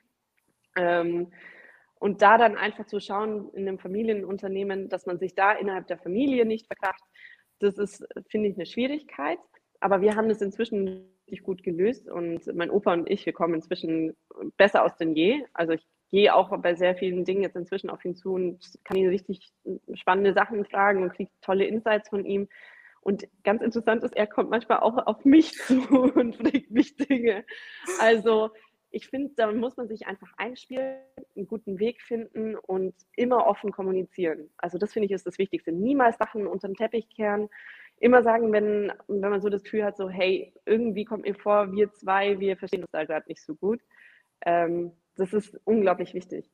Und da dann einfach zu schauen in einem Familienunternehmen, dass man sich da innerhalb der Familie nicht verkracht, das ist, finde ich, eine Schwierigkeit. Aber wir haben das inzwischen richtig gut gelöst und mein Opa und ich, wir kommen inzwischen besser aus denn je. Also ich gehe auch bei sehr vielen Dingen jetzt inzwischen auf ihn zu und kann ihn richtig spannende Sachen fragen und kriege tolle Insights von ihm. Und ganz interessant ist, er kommt manchmal auch auf mich zu und fragt mich Dinge. Also ich finde, da muss man sich einfach einspielen, einen guten Weg finden und immer offen kommunizieren. Also das finde ich ist das Wichtigste. Niemals Sachen unter den Teppich kehren. Immer sagen, wenn man so das Gefühl hat, so hey, irgendwie kommt mir vor, wir zwei, wir verstehen das da gerade nicht so gut. Das ist unglaublich wichtig.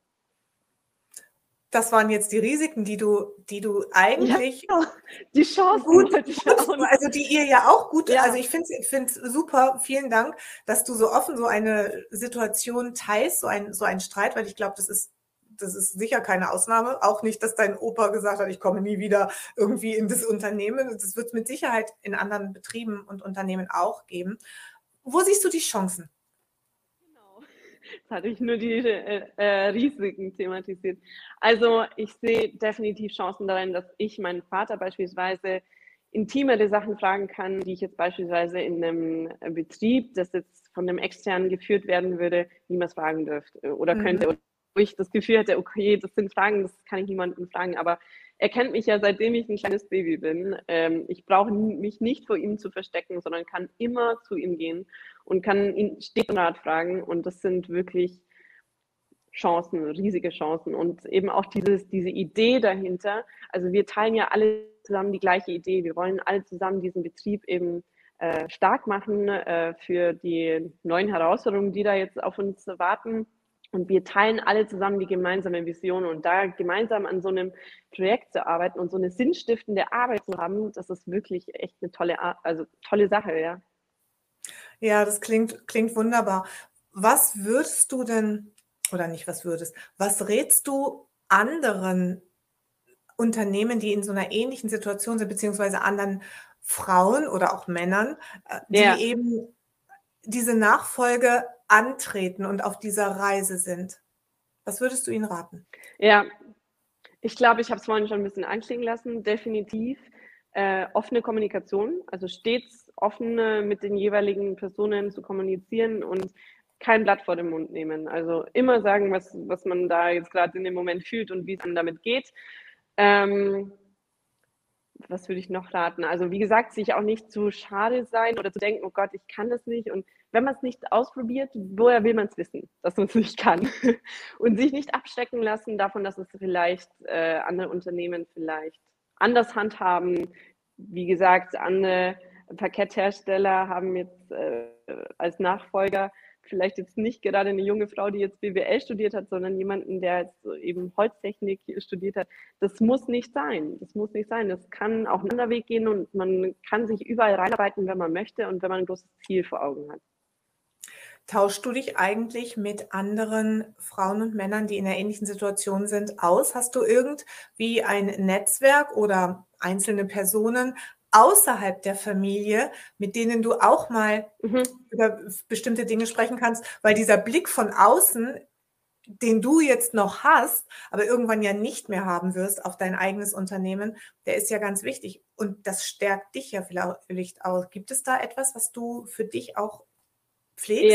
Das waren jetzt die Risiken, die du eigentlich die Chancen gut, also die ihr ja auch gut, also ich finde es super, vielen Dank, dass du so offen so eine Situation teilst, so ein Streit, weil ich glaube, das ist sicher keine Ausnahme. Auch nicht, dass dein Opa gesagt hat, ich komme nie wieder irgendwie in das Unternehmen. Das wird es mit Sicherheit in anderen Betrieben und Unternehmen auch geben. Wo siehst du die Chancen? Jetzt hatte ich nur die Risiken thematisiert. Also ich sehe definitiv Chancen darin, dass ich meinen Vater beispielsweise intimere Sachen fragen kann, die ich jetzt beispielsweise in einem Betrieb, das jetzt von einem Externen geführt werden würde, niemals fragen dürfte oder könnte. Oder wo ich das Gefühl hätte, okay, das sind Fragen, das kann ich niemandem fragen, aber er kennt mich ja, seitdem ich ein kleines Baby bin. Ich brauche mich nicht vor ihm zu verstecken, sondern kann immer zu ihm gehen und kann ihn stets um Rat fragen. Und das sind wirklich Chancen, riesige Chancen. Und eben auch diese Idee dahinter. Also wir teilen ja alle zusammen die gleiche Idee. Wir wollen alle zusammen diesen Betrieb eben stark machen für die neuen Herausforderungen, die da jetzt auf uns warten. Und wir teilen alle zusammen die gemeinsame Vision und da gemeinsam an so einem Projekt zu arbeiten und so eine sinnstiftende Arbeit zu haben, das ist wirklich echt eine tolle Sache, ja. Ja, das klingt wunderbar. Was würdest du denn, oder nicht was rätst du anderen Unternehmen, die in so einer ähnlichen Situation sind, beziehungsweise anderen Frauen oder auch Männern, die eben diese Nachfolge antreten und auf dieser Reise sind? Was würdest du ihnen raten? Ja, ich glaube, ich habe es vorhin schon ein bisschen anklingen lassen. Definitiv offene Kommunikation, also stets offen mit den jeweiligen Personen zu kommunizieren und kein Blatt vor den Mund nehmen. Also immer sagen, was man da jetzt gerade in dem Moment fühlt und wie es einem damit geht. Was würde ich noch raten? Also wie gesagt, sich auch nicht zu schade sein oder zu denken, oh Gott, ich kann das nicht. Und wenn man es nicht ausprobiert, woher will man es wissen, dass man es nicht kann? Und sich nicht abschrecken lassen davon, dass es vielleicht andere Unternehmen vielleicht anders handhaben. Wie gesagt, andere Parketthersteller haben jetzt als Nachfolger vielleicht jetzt nicht gerade eine junge Frau, die jetzt BWL studiert hat, sondern jemanden, der jetzt eben Holztechnik studiert hat. Das muss nicht sein. Das muss nicht sein. Das kann auch ein anderer Weg gehen und man kann sich überall reinarbeiten, wenn man möchte und wenn man ein großes Ziel vor Augen hat. Tauschst du dich eigentlich mit anderen Frauen und Männern, die in einer ähnlichen Situation sind, aus? Hast du irgendwie ein Netzwerk oder einzelne Personen außerhalb der Familie, mit denen du auch mal über bestimmte Dinge sprechen kannst? Weil dieser Blick von außen, den du jetzt noch hast, aber irgendwann ja nicht mehr haben wirst auf dein eigenes Unternehmen, der ist ja ganz wichtig. Und das stärkt dich ja vielleicht auch. Gibt es da etwas, was du für dich auch pflegst?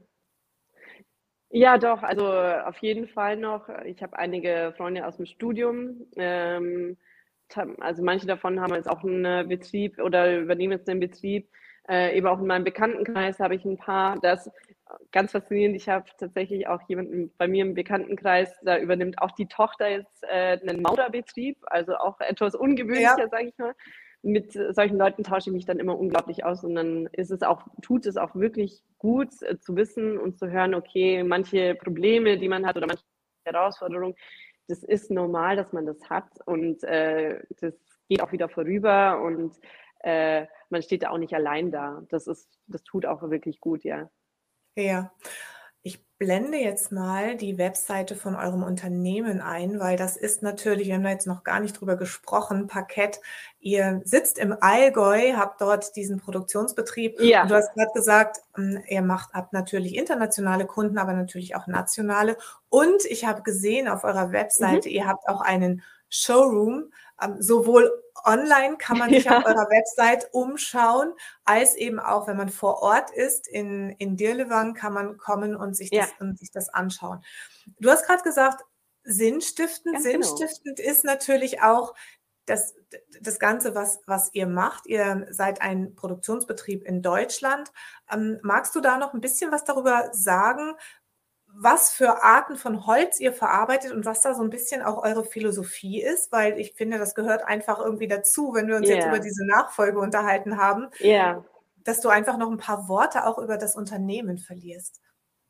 Ja, doch, also auf jeden Fall noch. Ich habe einige Freunde aus dem Studium. Also manche davon haben jetzt auch einen Betrieb oder übernehmen jetzt einen Betrieb. Eben auch in meinem Bekanntenkreis habe ich ein paar, das ganz faszinierend. Ich habe tatsächlich auch jemanden bei mir im Bekanntenkreis, da übernimmt auch die Tochter jetzt einen Maurerbetrieb, also auch etwas Ja, ungewöhnlicher, sage ich mal. Mit solchen Leuten tausche ich mich dann immer unglaublich aus und dann tut es auch wirklich gut zu wissen und zu hören, okay, manche Probleme, die man hat oder manche Herausforderungen, das ist normal, dass man das hat und das geht auch wieder vorüber und man steht da auch nicht allein da. Das tut auch wirklich gut, ja. ja. Ich blende jetzt mal die Webseite von eurem Unternehmen ein, weil das ist natürlich, wir haben da jetzt noch gar nicht drüber gesprochen, Parkett. Ihr sitzt im Allgäu, habt dort diesen Produktionsbetrieb und Ja. du hast gerade gesagt, habt natürlich internationale Kunden, aber natürlich auch nationale. Und ich habe gesehen auf eurer Webseite, Mhm. ihr habt auch einen Showroom, sowohl online kann man sich auf Ja. eurer Website umschauen, als eben auch, wenn man vor Ort ist, in Dirlewan, kann man kommen und sich Ja, das anschauen. Du hast gerade gesagt, sinnstiftend. ganz genau. Sinnstiftend ist natürlich auch das Ganze, was ihr macht. Ihr seid ein Produktionsbetrieb in Deutschland. Magst du da noch ein bisschen was darüber sagen, was für Arten von Holz ihr verarbeitet und was da so ein bisschen auch eure Philosophie ist? Weil ich finde, das gehört einfach irgendwie dazu, wenn wir uns jetzt über Ja, diese Nachfolge unterhalten haben, ja, dass du einfach noch ein paar Worte auch über das Unternehmen verlierst.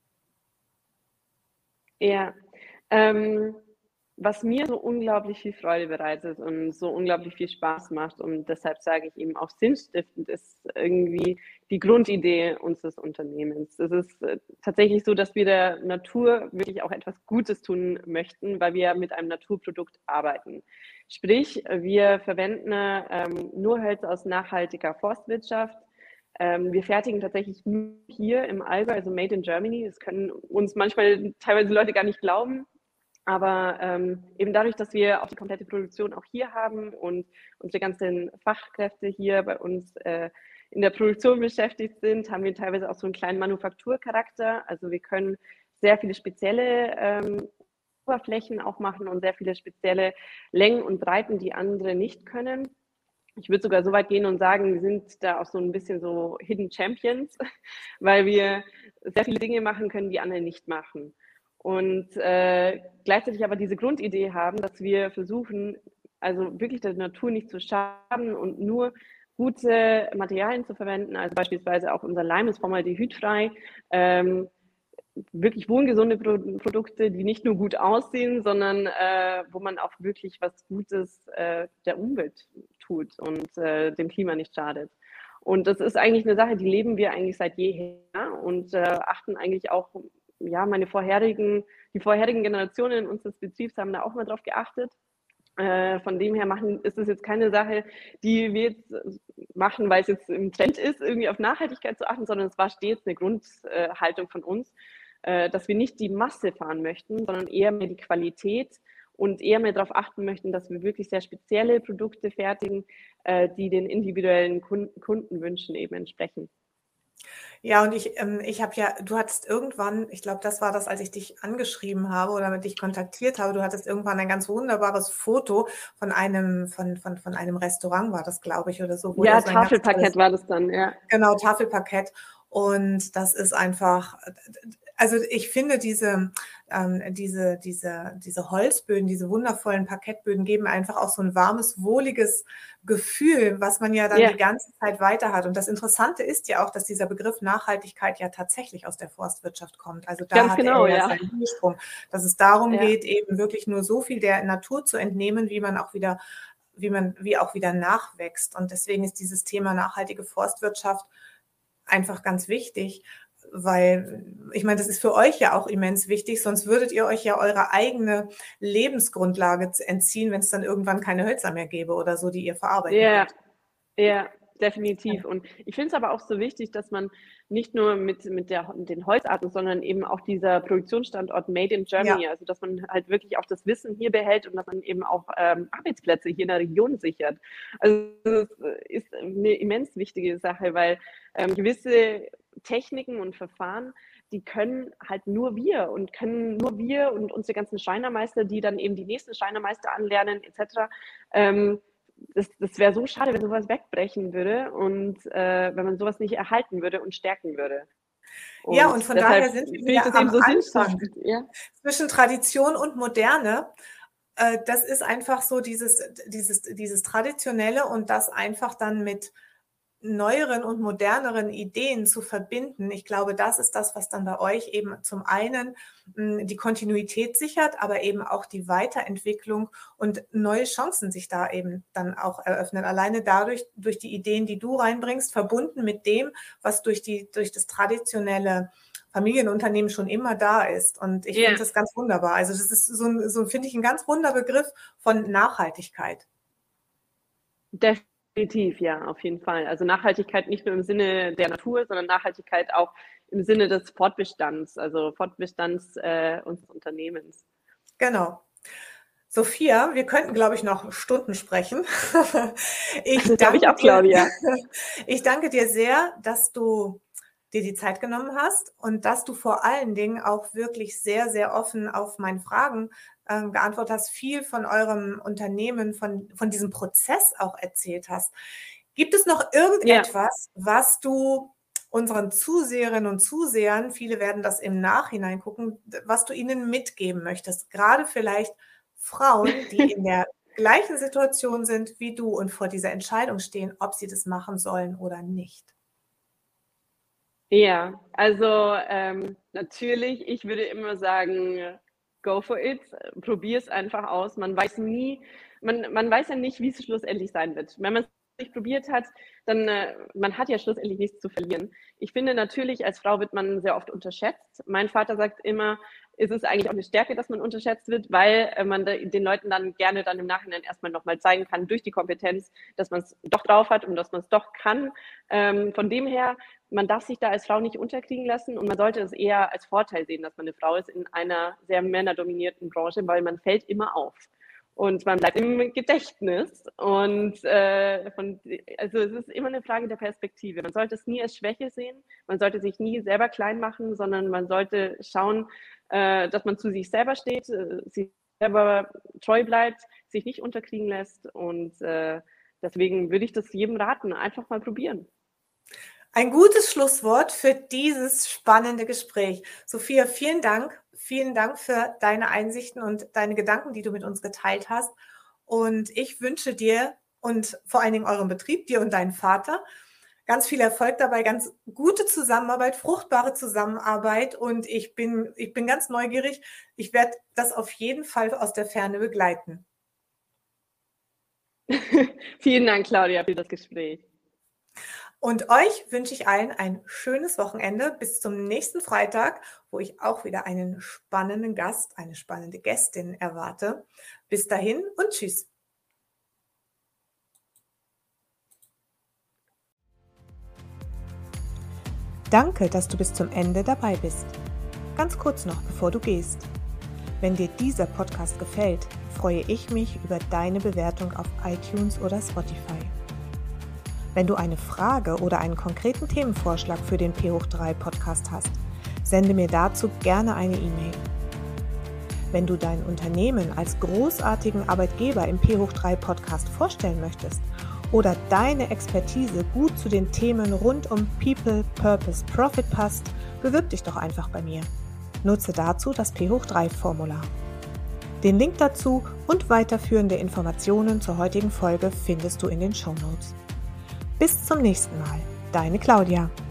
ja. Ähm, Was mir so unglaublich viel Freude bereitet und so unglaublich viel Spaß macht und deshalb sage ich eben auch sinnstiftend ist irgendwie die Grundidee unseres Unternehmens. Es ist tatsächlich so, dass wir der Natur wirklich auch etwas Gutes tun möchten, weil wir mit einem Naturprodukt arbeiten. Sprich, wir verwenden nur Hölzer aus nachhaltiger Forstwirtschaft. Wir fertigen tatsächlich nur hier im Allgäu, also Made in Germany. Das können uns manchmal teilweise Leute gar nicht glauben. Aber eben dadurch, dass wir auch die komplette Produktion auch hier haben und unsere ganzen Fachkräfte hier bei uns in der Produktion beschäftigt sind, haben wir teilweise auch so einen kleinen Manufakturcharakter. Also wir können sehr viele spezielle Oberflächen auch machen und sehr viele spezielle Längen und Breiten, die andere nicht können. Ich würde sogar so weit gehen und sagen, wir sind da auch so ein bisschen so Hidden Champions, weil wir sehr viele Dinge machen können, die andere nicht machen. Und gleichzeitig aber diese Grundidee haben, dass wir versuchen, also wirklich der Natur nicht zu schaden und nur gute Materialien zu verwenden. Also beispielsweise auch unser Leim ist formaldehydfrei. Wirklich wohngesunde Produkte, die nicht nur gut aussehen, sondern wo man auch wirklich was Gutes der Umwelt tut und dem Klima nicht schadet. Und das ist eigentlich eine Sache, die leben wir eigentlich seit jeher und achten eigentlich auch, ja, die vorherigen Generationen unseres Betriebs haben da auch mal drauf geachtet. Von dem her ist es jetzt keine Sache, die wir jetzt machen, weil es jetzt im Trend ist, irgendwie auf Nachhaltigkeit zu achten, sondern es war stets eine Grundhaltung von uns, dass wir nicht die Masse fahren möchten, sondern eher mehr die Qualität und eher mehr darauf achten möchten, dass wir wirklich sehr spezielle Produkte fertigen, die den individuellen Kundenwünschen eben entsprechen. Ja, und ich habe ja, du hattest irgendwann, ich glaube, das war das, als ich dich angeschrieben habe oder mit dich kontaktiert habe, du hattest irgendwann ein ganz wunderbares Foto von einem Restaurant, war das, glaube ich, oder so, wo ihr Ja, so ein ganz tolles, Tafelparkett war das dann, ja. genau, Tafelparkett. Und das ist einfach, also ich finde diese Holzböden, diese wundervollen Parkettböden geben einfach auch so ein warmes, wohliges Gefühl, was man ja dann Ja, die ganze Zeit weiter hat. Und das Interessante ist ja auch, dass dieser Begriff Nachhaltigkeit ja tatsächlich aus der Forstwirtschaft kommt. Also da ganz hat er genau, ja ja. seinen Ursprung, dass es darum Ja. geht, eben wirklich nur so viel der Natur zu entnehmen, wie auch wieder nachwächst. Und deswegen ist dieses Thema nachhaltige Forstwirtschaft einfach ganz wichtig, weil ich meine, das ist für euch ja auch immens wichtig, sonst würdet ihr euch ja eure eigene Lebensgrundlage entziehen, wenn es dann irgendwann keine Hölzer mehr gäbe oder so, die ihr verarbeiten Ja, könnt. ja, definitiv. Und ich finde es aber auch so wichtig, dass man nicht nur mit den Holzarten, sondern eben auch dieser Produktionsstandort Made in Ja, Germany, also dass man halt wirklich auch das Wissen hier behält und dass man eben auch Arbeitsplätze hier in der Region sichert. Also das ist eine immens wichtige Sache, weil gewisse Techniken und Verfahren, die können nur wir und unsere ganzen Schreinermeister, die dann eben die nächsten Schreinermeister anlernen, etc., das wäre so schade, wenn sowas wegbrechen würde und wenn man sowas nicht erhalten würde und stärken würde. Ja, und Und von deshalb daher sind wir finde ich das wieder am eben so Anfang sinnstiftend. Ja. zwischen Tradition und Moderne. Das ist einfach so dieses Traditionelle und das einfach dann mit neueren und moderneren Ideen zu verbinden. Ich glaube, das ist das, was dann bei euch eben zum einen die Kontinuität sichert, aber eben auch die Weiterentwicklung und neue Chancen sich da eben dann auch eröffnen. Alleine dadurch, durch die Ideen, die du reinbringst, verbunden mit dem, was durch das traditionelle Familienunternehmen schon immer da ist. Und ich finde das ganz wunderbar. Also das ist so finde ich, ein ganz runder Begriff von Nachhaltigkeit. Definitiv, ja, auf jeden Fall. Also Nachhaltigkeit nicht nur im Sinne der Natur, sondern Nachhaltigkeit auch im Sinne des Fortbestands, also Fortbestands unseres Unternehmens. Genau. Sophia, wir könnten, glaube ich, noch Stunden sprechen. Das glaube ich auch, Claudia. Ich danke dir sehr, dass du dir die Zeit genommen hast und dass du vor allen Dingen auch wirklich sehr, sehr offen auf meine Fragen geantwortet hast, viel von eurem Unternehmen, von diesem Prozess auch erzählt hast. Gibt es noch irgendetwas, was du unseren Zuseherinnen und Zusehern, viele werden das im Nachhinein gucken, was du ihnen mitgeben möchtest? Gerade vielleicht Frauen, die in der gleichen Situation sind wie du und vor dieser Entscheidung stehen, ob sie das machen sollen oder nicht. Ja, also natürlich, ich würde immer sagen, go for it, probier es einfach aus. Man weiß nie, man weiß ja nicht, wie es schlussendlich sein wird. Wenn man es nicht probiert hat, dann man hat ja schlussendlich nichts zu verlieren. Ich finde natürlich, als Frau wird man sehr oft unterschätzt. Mein Vater sagt immer, es ist eigentlich auch eine Stärke, dass man unterschätzt wird, weil man den Leuten dann gerne dann im Nachhinein erstmal nochmal zeigen kann, durch die Kompetenz, dass man es doch drauf hat und dass man es doch kann. Von dem her, man darf sich da als Frau nicht unterkriegen lassen und man sollte es eher als Vorteil sehen, dass man eine Frau ist in einer sehr männerdominierten Branche, weil man fällt immer auf. Und man bleibt im Gedächtnis. Und also es ist immer eine Frage der Perspektive. Man sollte es nie als Schwäche sehen. Man sollte sich nie selber klein machen, sondern man sollte schauen, dass man zu sich selber steht, sich selber treu bleibt, sich nicht unterkriegen lässt. Und deswegen würde ich das jedem raten, einfach mal probieren. Ein gutes Schlusswort für dieses spannende Gespräch. Sophia, vielen Dank. Vielen Dank für deine Einsichten und deine Gedanken, die du mit uns geteilt hast. Und ich wünsche dir und vor allen Dingen eurem Betrieb, dir und deinem Vater, ganz viel Erfolg dabei, ganz gute Zusammenarbeit, fruchtbare Zusammenarbeit. Und ich bin ganz neugierig. Ich werde das auf jeden Fall aus der Ferne begleiten. Vielen Dank, Claudia, für das Gespräch. Und euch wünsche ich allen ein schönes Wochenende bis zum nächsten Freitag, wo ich auch wieder einen spannenden Gast, eine spannende Gästin erwarte. Bis dahin und tschüss. Danke, dass du bis zum Ende dabei bist. Ganz kurz noch, bevor du gehst. Wenn dir dieser Podcast gefällt, freue ich mich über deine Bewertung auf iTunes oder Spotify. Wenn du eine Frage oder einen konkreten Themenvorschlag für den P3 Podcast hast, sende mir dazu gerne eine E-Mail. Wenn du dein Unternehmen als großartigen Arbeitgeber im P3 Podcast vorstellen möchtest oder deine Expertise gut zu den Themen rund um People, Purpose, Profit passt, bewirb dich doch einfach bei mir. Nutze dazu das P3 Formular. Den Link dazu und weiterführende Informationen zur heutigen Folge findest du in den Shownotes. Bis zum nächsten Mal, deine Claudia.